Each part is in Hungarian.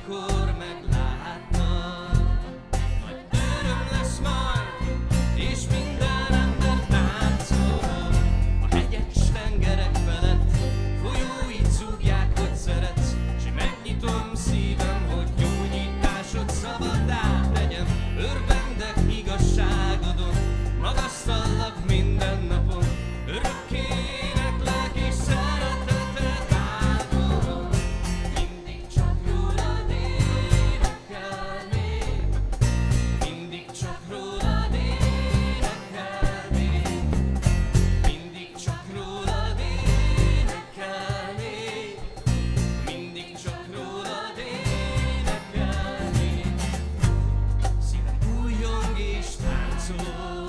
amikor meglátnak, nagy öröm lesz majd, és minden ember táncol. A hegyek s tengerek felett folyóit zúgják, hogy szeretsz, s megnyitom szívem, hogy gyógyításod szabaddá tegyem. Örvendek igazságodon, magasztallak minden napon, örökké éneklek és szeretetet áldom. Mindig csak rólad énekelnék, mindig csak rólad énekelnék, mindig csak rólad énekelnék, mindig csak rólad énekelnék. Szívem újjong és táncol,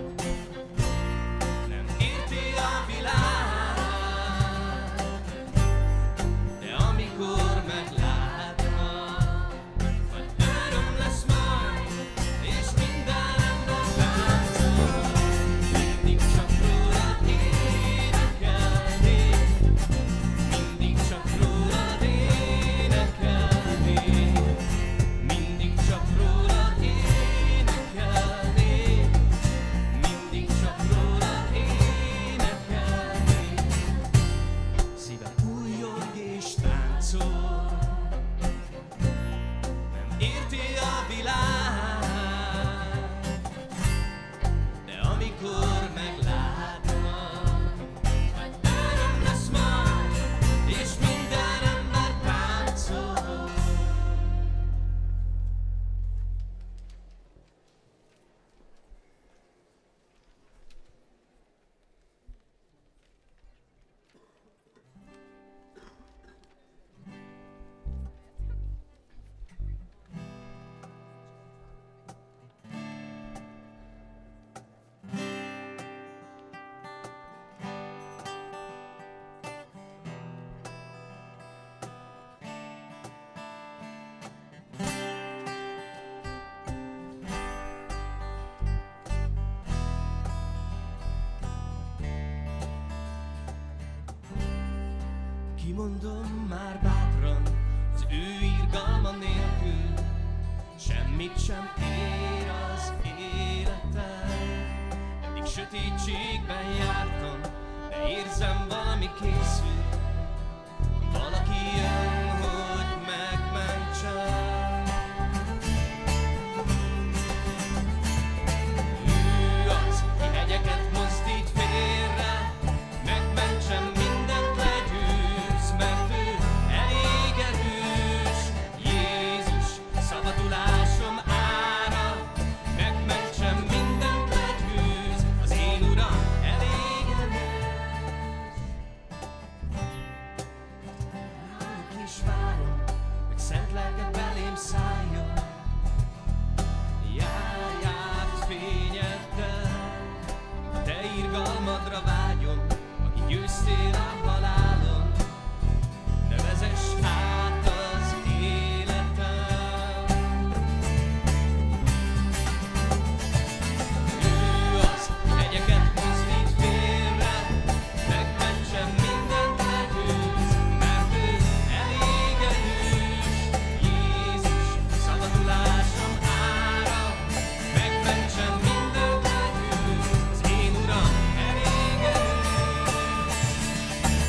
nem érti a világ, de amikor meglátnak, nagy öröm lesz majd, és minden ember táncol. Mindig csak rólad énekelnék, mindig csak rólad énekelnék, mindig csak rólad énekelnék, mindig csak rólad énekelnék. Szívem újjong és táncol, nem érti a világ, de amikor meglátnak, nagy öröm lesz majd, és minden ember táncol. Kimondom már bátran, az ő irgalma nélkül semmit sem ér az életem. Eddig sötétségben jártam, de érzem, valami készül. Valaki jön, hogy megmentsem. Ő az, ki hegyeket mozdít félre, megmentsem mindent legyőz, mert ő elég erős. Jézus, szabadulásom ára, megmentsem mindent legyőz, az én Uram elég erős. Állok és várom, hogy szent lelked belém szálljon. Jár, jár fényeddel, a te irgalmadra vágyom, aki győztél a halálon, ne vezess át az életem. Ő az, hegyeket mozdít félre, megmentsem mindent legyőz, mert ő elég erős. Jézus, szabadulásom ára, megmentsem mindent legyőz, az én Uram elég erős.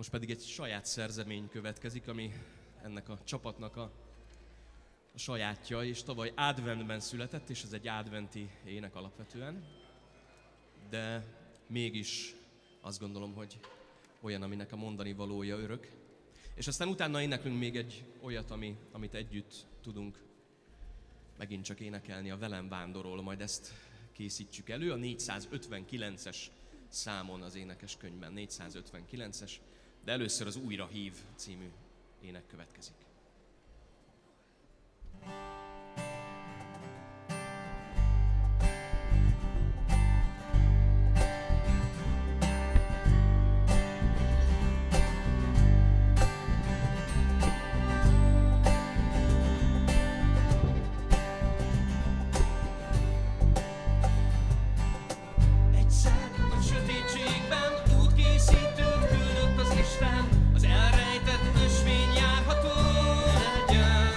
Most pedig egy saját szerzemény következik, ami ennek a csapatnak a sajátja, és tavaly adventben született, és ez egy adventi ének alapvetően, de mégis azt gondolom, hogy olyan, aminek a mondani valója örök. És aztán utána éneklünk még egy olyat, amit együtt tudunk megint csak énekelni, a Velem vándorol, majd ezt készítsük elő a 459-es számon az énekeskönyvben, 459-es, de először az Újra hív című ének következik. Az elrejtett ösvény járható legyen.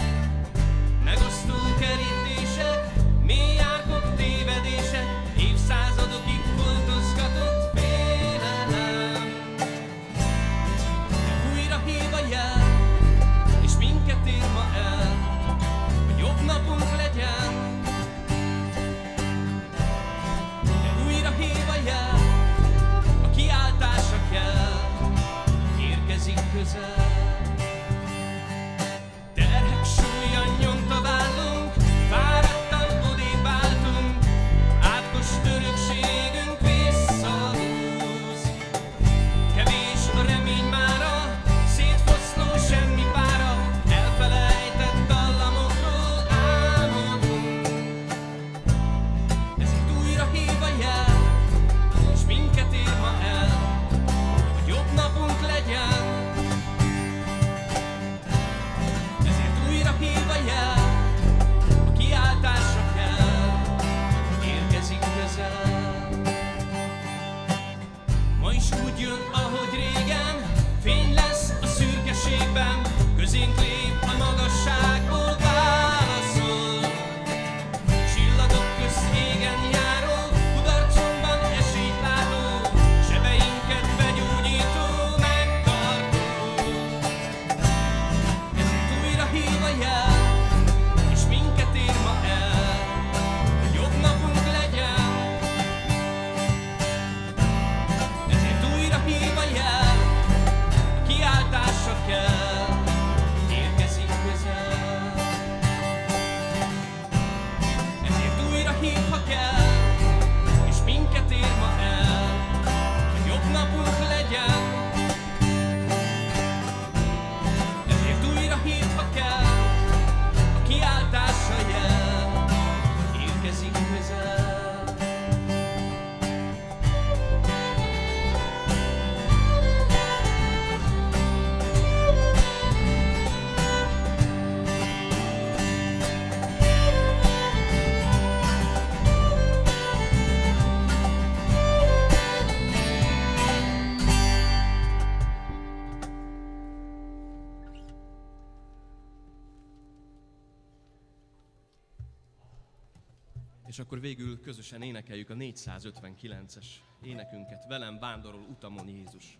És akkor végül közösen énekeljük a 459-es énekünket. Velem vándorol utamon Jézus.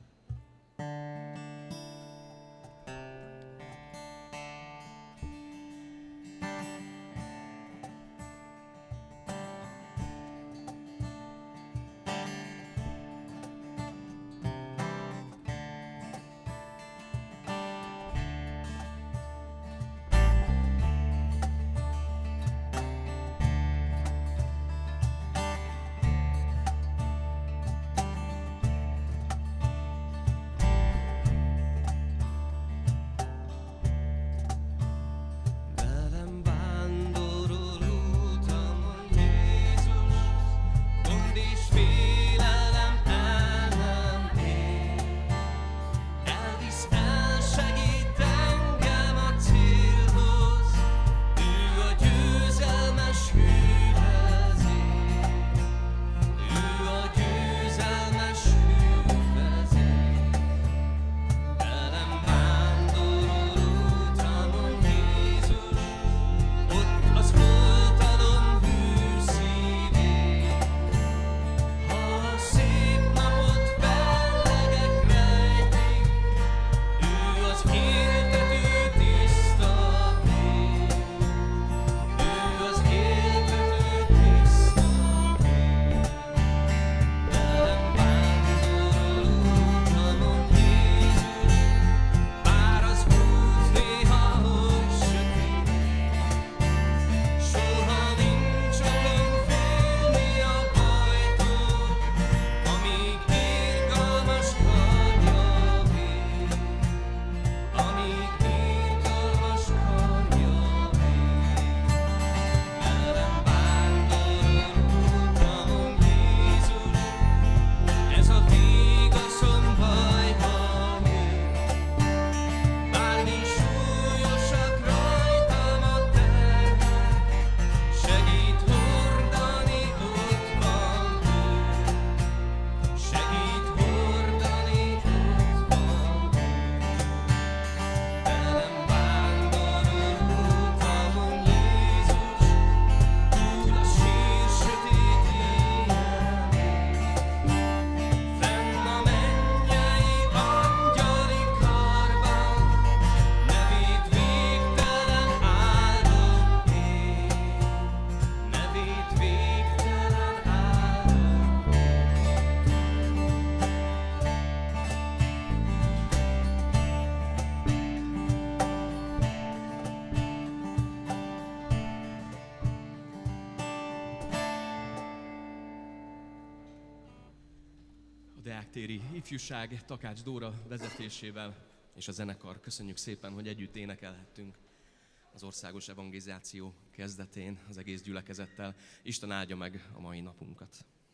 Diáktéri Ifjúság Takács Dóra vezetésével és a zenekar. Köszönjük szépen, hogy együtt énekelhettünk az országos evangelizáció kezdetén az egész gyülekezettel. Isten áldja meg a mai napunkat.